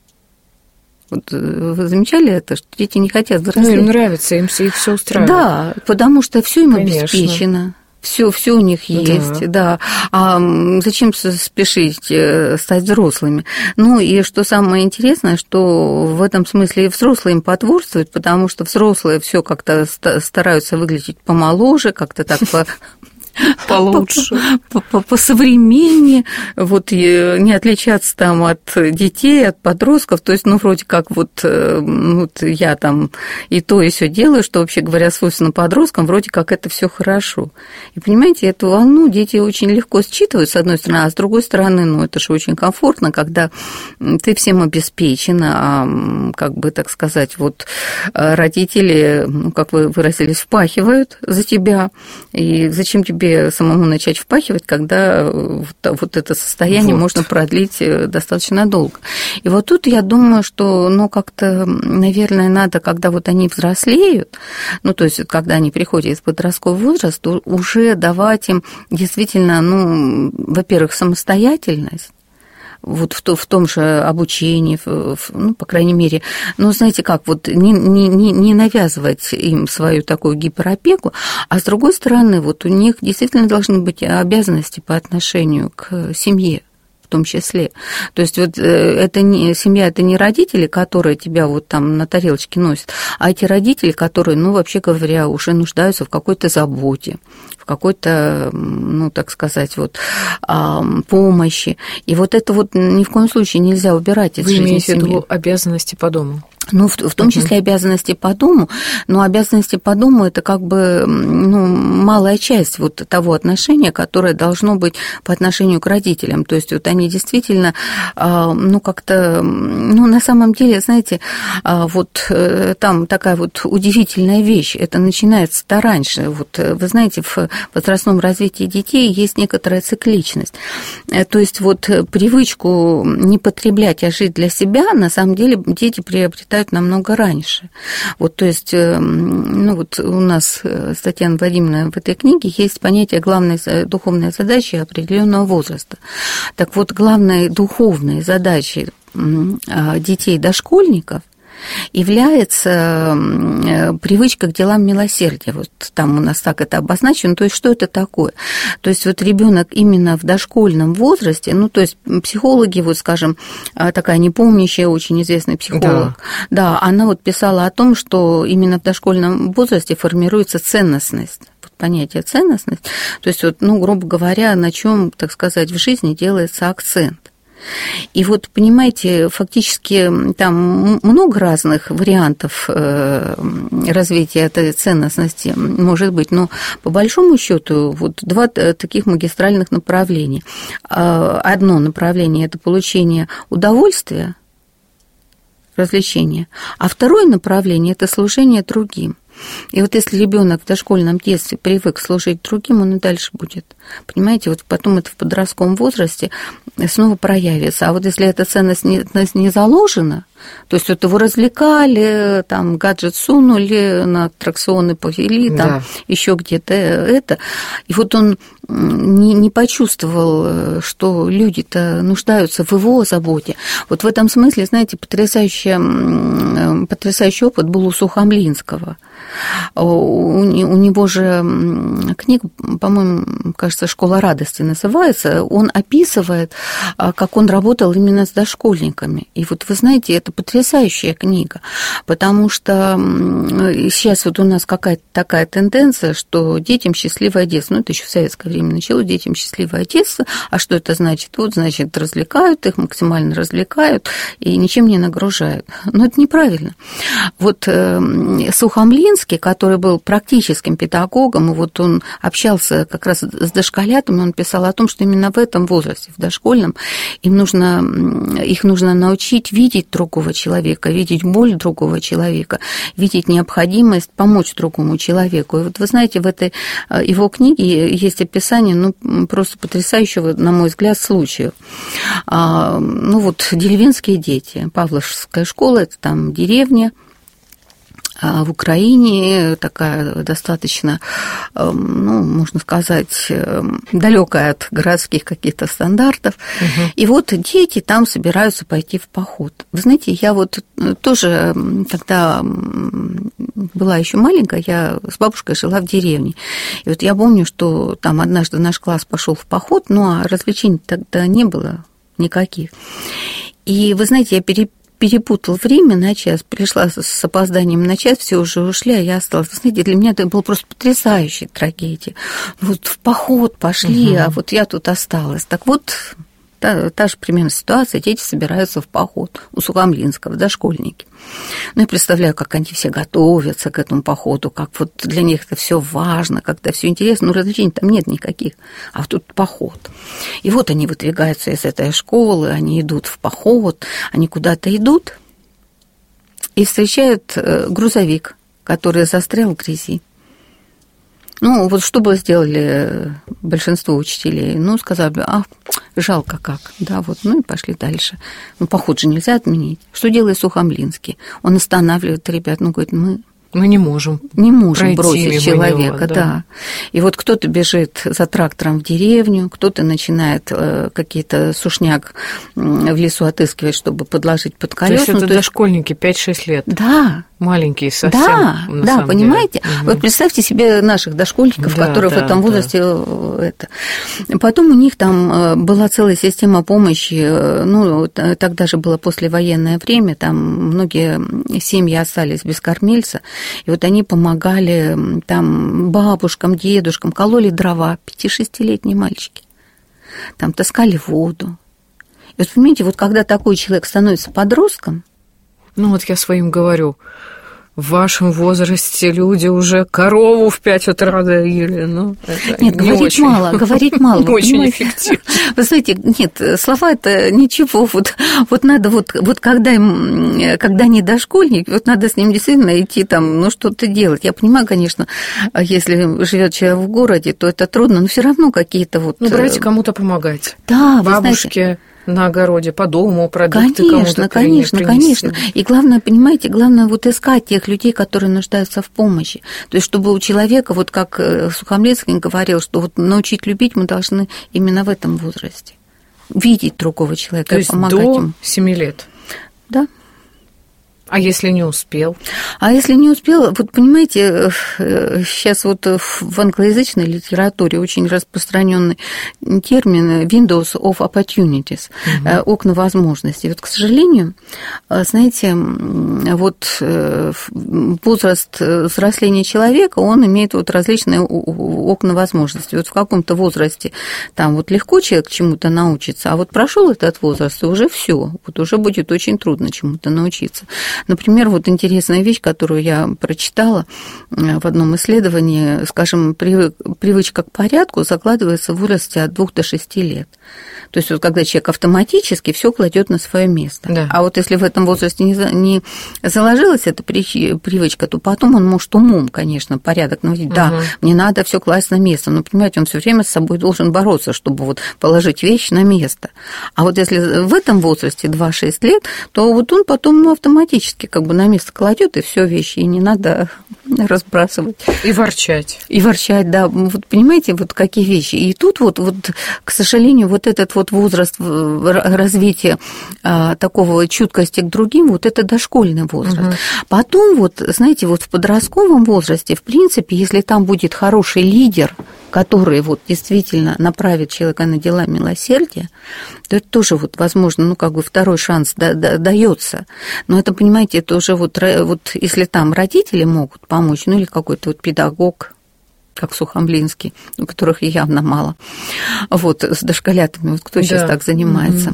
Вот вы замечали это, что дети не хотят взрослеть? Ну, им нравится, им все устраивает. Да, потому что все им обеспечено. Все у них есть, да. А зачем спешить стать взрослыми? Ну, и что самое интересное, что в этом смысле и взрослые им потворствуют, потому что взрослые все как-то стараются выглядеть помоложе, как-то так получше, по-современнее, вот не отличаться там от детей, от подростков, то есть, ну, вроде как вот я там и то, и сё делаю, что, вообще говоря, свойственно подросткам, вроде как это все хорошо. И, понимаете, эту волну дети очень легко считывают, с одной стороны, а с другой стороны, ну, это же очень комфортно, когда ты всем обеспечена, а, как бы, так сказать, вот родители, ну, как вы выразились, впахивают за тебя, и зачем тебе самому начать впахивать, когда вот это состояние можно продлить достаточно долго. И вот тут я думаю, что, ну, как-то, наверное, надо, когда вот они взрослеют, ну, то есть, когда они приходят из подросткового возраста, уже давать им действительно, ну, во-первых, самостоятельность, вот в том же обучении, ну, по крайней мере, ну, знаете как, вот не навязывать им свою такую гиперопеку, а с другой стороны, вот у них действительно должны быть обязанности по отношению к семье. том числе. То есть вот семья – это не родители, которые тебя вот там на тарелочке носят, а эти родители, которые, ну, вообще говоря, уже нуждаются в какой-то заботе, в какой-то, ну, так сказать, вот, помощи. И вот это вот ни в коем случае нельзя убирать из жизни семьи. Вы имеете в виду обязанности по дому? Ну, в том числе обязанности по дому, но обязанности по дому – это как бы, ну, малая часть вот того отношения, которое должно быть по отношению к родителям. То есть вот они действительно, ну, как-то, ну, на самом деле, знаете, вот там такая вот удивительная вещь, это начинается-то раньше. Вот вы знаете, в возрастном развитии детей есть некоторая цикличность. То есть вот привычку не потреблять, а жить для себя, на самом деле дети приобретают намного раньше. Вот, то есть, ну, вот у нас с Татьяной Владимировной в этой книге есть понятие главной духовной задачи определенного возраста. Так вот, главной духовной задачей детей-дошкольников является привычка к делам милосердия. Вот там у нас так это обозначено. То есть, что это такое? То есть, вот ребенок именно в дошкольном возрасте, ну, то есть, психологи, вот, скажем, такая непомнящая, очень известный психолог, да, она вот писала о том, что именно в дошкольном возрасте формируется ценностность. Понятие ценностность. То есть, вот, ну, грубо говоря, на чем, так сказать, в жизни делается акцент. И вот, понимаете, фактически там много разных вариантов развития этой ценностности может быть, но по большому счету вот два таких магистральных направления. Одно направление – это получение удовольствия, развлечения, а второе направление – это служение другим. И вот если ребенок в дошкольном детстве привык служить другим, он и дальше будет. Понимаете, вот потом это в подростковом возрасте снова проявится. А вот если эта ценность не заложена, то есть вот его развлекали, там гаджет сунули, на аттракционы повели, там еще где-то это, и вот он не почувствовал, что люди-то нуждаются в его заботе. Вот в этом смысле, знаете, потрясающий опыт был у Сухомлинского. У него же книга, по-моему, кажется, «Школа радости» называется. Он описывает, как он работал именно с дошкольниками. И вот вы знаете, это потрясающая книга, потому что сейчас вот у нас какая-то такая тенденция, что детям счастливое детство. Ну, это еще в советское время началось, детям счастливое детство. А что это значит? Вот, значит, развлекают их, максимально развлекают и ничем не нагружают. Но это неправильно. Вот Сухомлинский, который был практическим педагогом, и вот он общался как раз с дошколятами, он писал о том, что именно в этом возрасте, в дошкольном, их нужно научить видеть другого человека, видеть боль другого человека, видеть необходимость помочь другому человеку. И вот вы знаете, в этой его книге есть описание, ну, просто потрясающего, на мой взгляд, случая. Ну, вот деревенские дети, Павловская школа, это там деревня, в Украине, такая достаточно, ну, можно сказать, далекая от городских каких-то стандартов. И вот дети там собираются пойти в поход. Вы знаете, я вот тоже, когда была еще маленькая, я с бабушкой жила в деревне. И вот я помню, что там однажды наш класс пошел в поход, ну, а развлечений тогда не было никаких. И вы знаете, я перепутал время на час, пришла с опозданием на час, все уже ушли, а я осталась. Вы знаете, для меня это была просто потрясающая трагедия. Вот в поход пошли, а вот я тут осталась. Так вот, та же примерно ситуация, дети собираются в поход у Сухомлинского, дошкольники. Ну, я представляю, как они все готовятся к этому походу, как вот для них это все важно, как-то все интересно, но развлечений там нет никаких, а тут поход. И вот они выдвигаются из этой школы, они идут в поход, они куда-то идут и встречают грузовик, который застрял в грязи. Ну, вот что бы сделали большинство учителей? Ну, сказали бы, жалко как, да, вот, ну и пошли дальше. Ну, поход же нельзя отменить. Что делает Сухомлинский? Он останавливает ребят, ну, говорит, мы не можем бросить человека, да. И вот кто-то бежит за трактором в деревню, кто-то начинает какие-то сушняк в лесу отыскивать, чтобы подложить под колеса. То есть это дошкольники 5-6 лет? Да. маленькие совсем. Да, понимаете? Угу. Вот представьте себе наших дошкольников, которые в этом возрасте это. Потом у них там была целая система помощи, ну, тогда же было послевоенное время, там многие семьи остались без кормильца, и вот они помогали там бабушкам, дедушкам, кололи дрова, 5-6-летние мальчики, там таскали воду. И вот понимаете, вот когда такой человек становится подростком. Ну, вот я своим говорю, в вашем возрасте люди уже корову в 5 утра доили. Ну, нет, говорить мало. Не очень эффективно. Вы знаете, нет, слова это ничего. Вот надо, вот когда не дошкольник, вот надо с ним действительно идти там, ну, что-то делать. Я понимаю, конечно, если живет человек в городе, то это трудно, но все равно какие-то вот. Ну, брать кому-то помогать. Да, бабушке. На огороде, по дому, продукты кому-то Конечно. И главное, понимаете, вот искать тех людей, которые нуждаются в помощи. То есть, чтобы у человека, вот как Сухомлинский говорил, что вот научить любить мы должны именно в этом возрасте. Видеть другого человека и помогать ему. До 7 лет? Да. А если не успел? А если не успел, вот понимаете, сейчас вот в англоязычной литературе очень распространенный термин Windows of Opportunities, окна возможностей. Вот, к сожалению, знаете, вот возраст взросления человека, он имеет вот различные окна возможностей. Вот в каком-то возрасте там вот легко человек чему-то научится, а вот прошел этот возраст, и уже все, вот уже будет очень трудно чему-то научиться. Например, вот интересная вещь, которую я прочитала в одном исследовании, скажем, привычка к порядку закладывается в возрасте от 2 до 6 лет. То есть вот когда человек автоматически все кладет на свое место. Да. А вот если в этом возрасте не заложилась эта привычка, то потом он может умом, конечно, порядок наводить. Да, мне надо все класть на место. Но, понимаете, он все время с собой должен бороться, чтобы вот положить вещь на место. А вот если в этом возрасте 2-6 лет, то вот он потом автоматически как бы на место кладет, и все вещи, и не надо разбрасывать. И ворчать. И ворчать, да. Вот понимаете, вот какие вещи. И тут вот, к сожалению, вот этот вот возраст развития такого чуткости к другим, вот это дошкольный возраст. Потом вот, знаете, вот в подростковом возрасте, в принципе, если там будет хороший лидер, который вот действительно направит человека на дела милосердия, то это тоже вот, возможно, ну, как бы второй шанс даётся. Но это, понимаете, это уже вот если там родители могут помочь, ну, или какой-то вот педагог, как Сухомлинский, у которых явно мало, вот, с дошколятами, вот кто сейчас так занимается.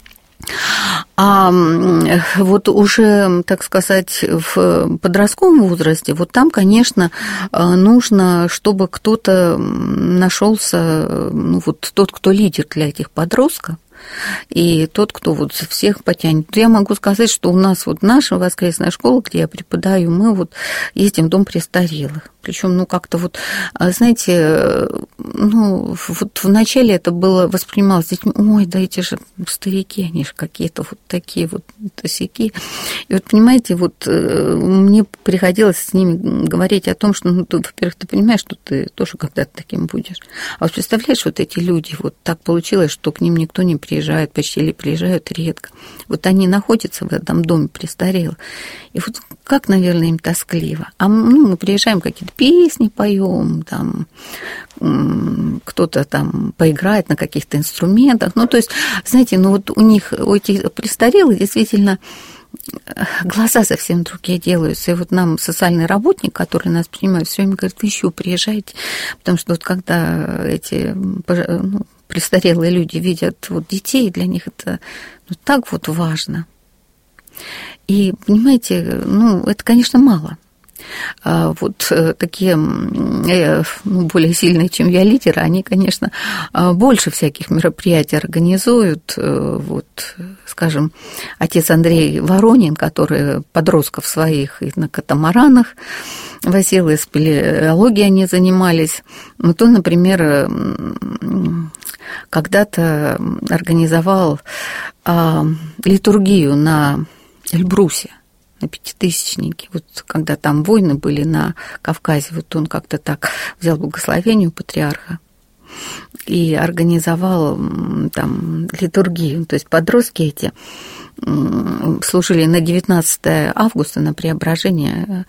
А вот уже, так сказать, в подростковом возрасте, вот там, конечно, нужно, чтобы кто-то нашелся, ну, вот тот, кто лидер для этих подростков, и тот, кто вот всех потянет. Я могу сказать, что у нас вот наша воскресная школа, где я преподаю, мы вот ездим в дом престарелых. Причем, ну, как-то вот, знаете, ну, вот вначале это было воспринималось детьми, ой, да эти же старики, они же какие-то вот такие вот тосяки. И вот, понимаете, вот мне приходилось с ними говорить о том, что, ну, ты, во-первых, ты понимаешь, что ты тоже когда-то таким будешь. А вот представляешь, вот эти люди, вот так получилось, что к ним никто не приезжает, почти или приезжают редко. Вот они находятся в этом доме престарелых. И вот как, наверное, им тоскливо. А мы приезжаем, какие-то песни поем, там кто-то там поиграет на каких-то инструментах. Ну, то есть, знаете, ну вот у них, у этих престарелых действительно глаза совсем другие делаются. И вот нам социальный работник, который нас принимает, все время говорит, вы еще приезжайте, потому что вот когда эти престарелые люди видят вот детей, для них это так вот важно. И, понимаете, ну, это, конечно, мало. Вот такие более сильные, чем я, лидеры, они, конечно, больше всяких мероприятий организуют. Вот, скажем, отец Андрей Воронин, который подростков своих и на катамаранах возил, и спелеологией они занимались. Вот он, например, когда-то организовал литургию на Эльбрусе, на Пятитысячнике. Вот когда там войны были на Кавказе, вот он как-то так взял благословение у патриарха. и организовал там литургию. То есть подростки эти служили на 19 августа, на Преображение.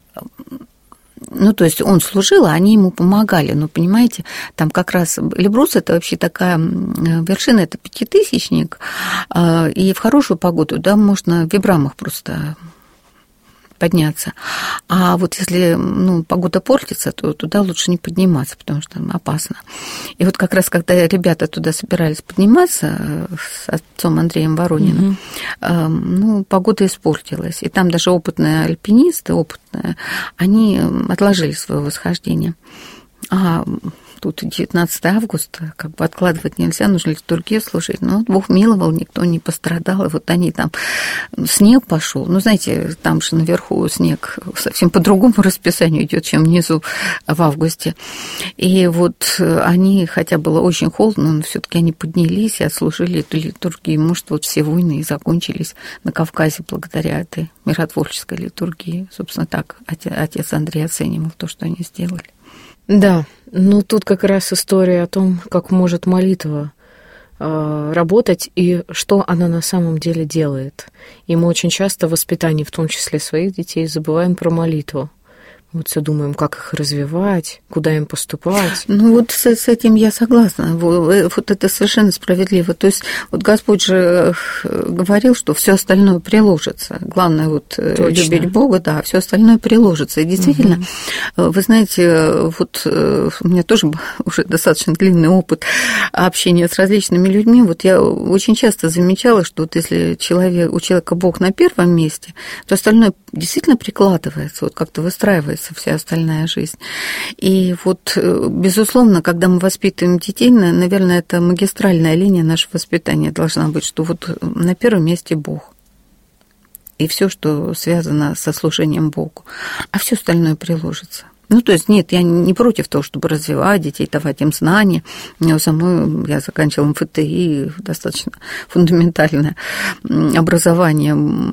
Ну, то есть он служил, а они ему помогали. Но, понимаете, там как раз Эльбрус – это вообще такая вершина, это пятитысячник, и в хорошую погоду, да, можно в Вибрамах просто подняться. А вот если, ну, погода портится, то туда лучше не подниматься, потому что там опасно. И вот как раз, когда ребята туда собирались подниматься с отцом Андреем Ворониным, ну, погода испортилась. И там даже опытные альпинисты, они отложили свое восхождение. А тут 19 августа, как бы откладывать нельзя, нужно литургию служить. Но Бог миловал, никто не пострадал. И вот они там, снег пошел. Ну, знаете, там же наверху снег совсем по другому расписанию идет, чем внизу в августе. И вот они, хотя было очень холодно, но все-таки они поднялись и отслужили эту литургию. Может, вот все войны и закончились на Кавказе благодаря этой миротворческой литургии. Собственно, так отец Андрей оценивал то, что они сделали. Да, ну тут как раз история о том, как может молитва работать и что она на самом деле делает. И мы очень часто в воспитании, в том числе своих детей, забываем про молитву. Мы все думаем, как их развивать, куда им поступать. Ну вот с этим я согласна. Вот это совершенно справедливо. То есть вот Господь же говорил, что все остальное приложится. Главное вот любить Бога, да, все остальное приложится. И действительно, вы знаете, вот у меня тоже уже достаточно длинный опыт общения с различными людьми. Вот я очень часто замечала, что вот если у человека Бог на первом месте, то остальное действительно прикладывается, вот как-то выстраивается вся остальная жизнь. И вот, безусловно, когда мы воспитываем детей, наверное, это магистральная линия нашего воспитания должна быть, что вот на первом месте Бог. И все, что связано со служением Богу. А все остальное приложится. Ну, то есть, нет, я не против того, чтобы развивать детей, давать им знания. Я заканчивала МФТИ, достаточно фундаментальное образование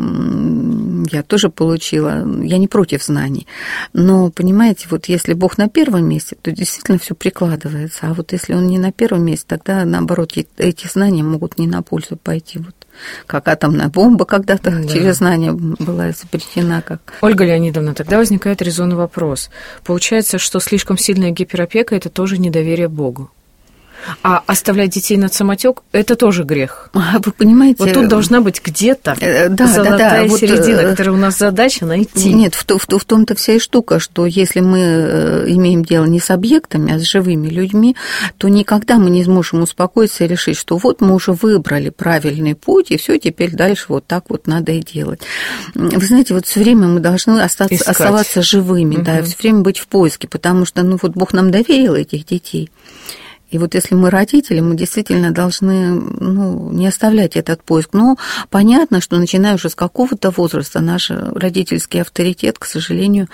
я тоже получила. Я не против знаний. Но, понимаете, вот если Бог на первом месте, то действительно все прикладывается. А вот если Он не на первом месте, тогда, наоборот, эти знания могут не на пользу пойти. Вот как атомная бомба когда-то через знания была изобретена. Ольга Леонидовна, тогда возникает резонный вопрос. Получается, что слишком сильная гиперопека – это тоже недоверие Богу. А оставлять детей на самотек – это тоже грех. Вы понимаете… Вот тут должна быть где-то золотая середина, которая у нас задача найти. Нет, в том-то вся и штука, что если мы имеем дело не с объектами, а с живыми людьми, то никогда мы не сможем успокоиться и решить, что вот мы уже выбрали правильный путь, и все, теперь дальше вот так вот надо и делать. Вы знаете, вот все время мы должны оставаться живыми, да, все время быть в поиске, потому что, ну, вот Бог нам доверил этих детей. И вот если мы родители, мы действительно должны, ну, не оставлять этот поиск. Но понятно, что начиная уже с какого-то возраста наш родительский авторитет, к сожалению,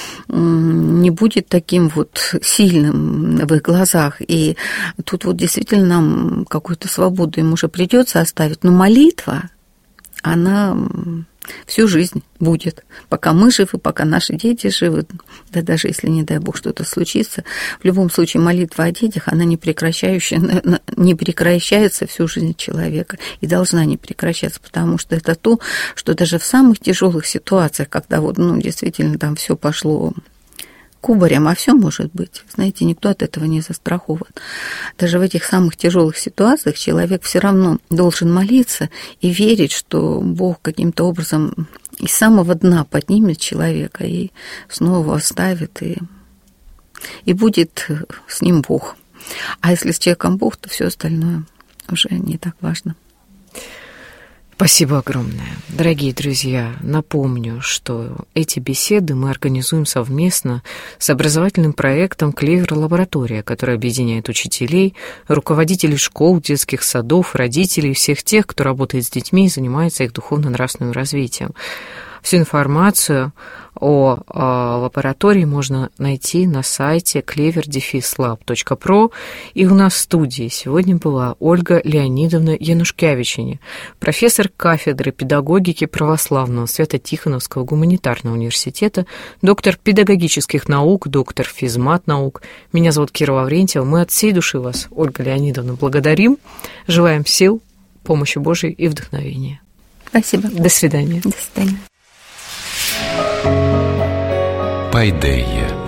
не будет таким вот сильным в их глазах. И тут вот действительно нам какую-то свободу им уже придется оставить. Но молитва, она всю жизнь будет, пока мы живы, пока наши дети живы, да даже если, не дай Бог, что-то случится, в любом случае молитва о детях, она не прекращается всю жизнь человека и должна не прекращаться, потому что это то, что даже в самых тяжелых ситуациях, когда вот, ну, действительно там все пошло кубарем, а все может быть. Знаете, никто от этого не застрахован. Даже в этих самых тяжелых ситуациях человек все равно должен молиться и верить, что Бог каким-то образом из самого дна поднимет человека и снова оставит, и будет с ним Бог. А если с человеком Бог, то все остальное уже не так важно. Спасибо огромное. Дорогие друзья, напомню, что эти беседы мы организуем совместно с образовательным проектом «Клевер-лаборатория», который объединяет учителей, руководителей школ, детских садов, родителей, всех тех, кто работает с детьми и занимается их духовно-нравственным развитием. Всю информацию о лаборатории можно найти на сайте clever-lab.pro. И у нас в студии сегодня была Ольга Леонидовна Янушкевичене, профессор кафедры педагогики православного Свято-Тихоновского гуманитарного университета, доктор педагогических наук, доктор физмат-наук. Меня зовут Кира Лаврентьева. Мы от всей души вас, Ольга Леонидовна, благодарим. Желаем сил, помощи Божией и вдохновения. Спасибо. До свидания. До свидания. Пайдея.